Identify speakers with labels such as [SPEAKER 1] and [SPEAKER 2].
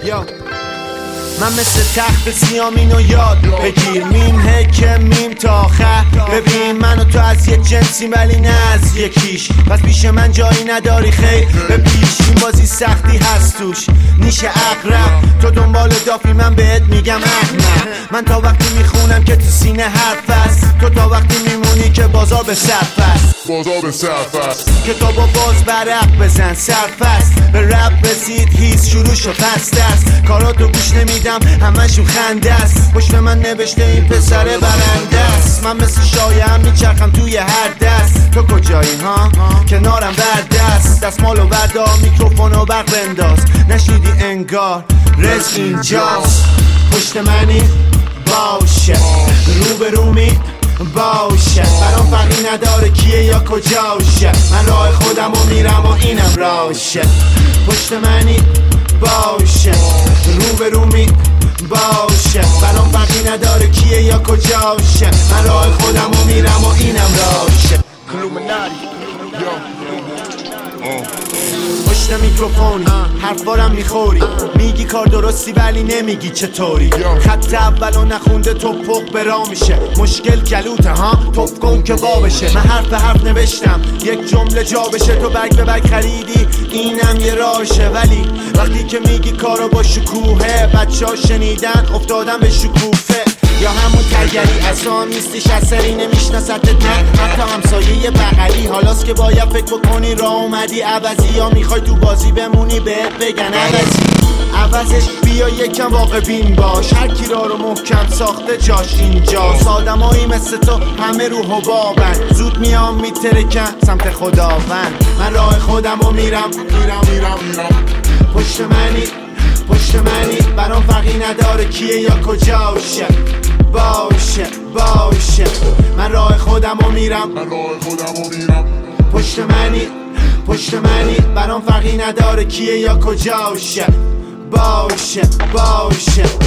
[SPEAKER 1] من مثل تخت سیامینو یاد بگیر، میم هک میم تا آخر. ببین منو تو از یه جنسی ولی نه از یکیش، پس پیش من جایی نداری خیر به پیش. این بازی سختی هست توش نیشه اقرب، تو دنبال دافی من بهت میگم احمق. من تا وقتی میخونم که تو سینه حرف است، تو تا وقتی میمونی که بازار به صرف است. کتابو باز برق بزن صرف است، به رب رسید هیچ شروع شد پس دست. کاراتو گوش نمیدم همشون خنده است، پشت من نوشته این پسر برنده است. من مثل شایعه میچرخم توی هر دست، تو کجایی ها؟ کنارم بردست، دستمالو بردار میکروفونو برق بنداز. نشنیدی انگار رزق اینجاست، پشت منی باشه رو به رومی باشه، برام فرقی نداره کیه یا کجاشه. من راه خودمو میرم و اینم راشه، پشت منی باشه رو به رومی باشه، برام فرقی نداره کیه یا کجاشه. من راه خودمو میرم و اینم راشه. پشت میکروفونی حرفارم میخوری، میگی کار درستی ولی نمیگی چطوری. خط اولو نخونده توپق برا میشه، مشکل گلوته ها توف کن که وا بشه. من حرف به حرف نوشتم یک جمله جا بشه، تو برگ به برگ خریدی اینم یه راشه. ولی وقتی که میگی کارو با شکوهه، بچه ها شنیدن افتادن به شکوفه. یا همون تگری اصلا نیستیش اثری نمیشناست نه حتی همسایه بغلی. حالاست که باید فکر بکنی راه اومدی عوضی، یا میخوای تو بازی بمونی بهت بگن عوضی. عوضش بیا یکم واقع بین باش، هر کی رو محکم ساخته جاش اینجاست. آدمایی مثل تو همه رو حبابن، زود میام میترکن سمت خداوند. من راه خودمو میرم پشت منی برام فرقی نداره کیه یا کجاشه. باشه من راه خودمو میرم پشت منی برام فرقی نداره کیه یا کجاشه. باشه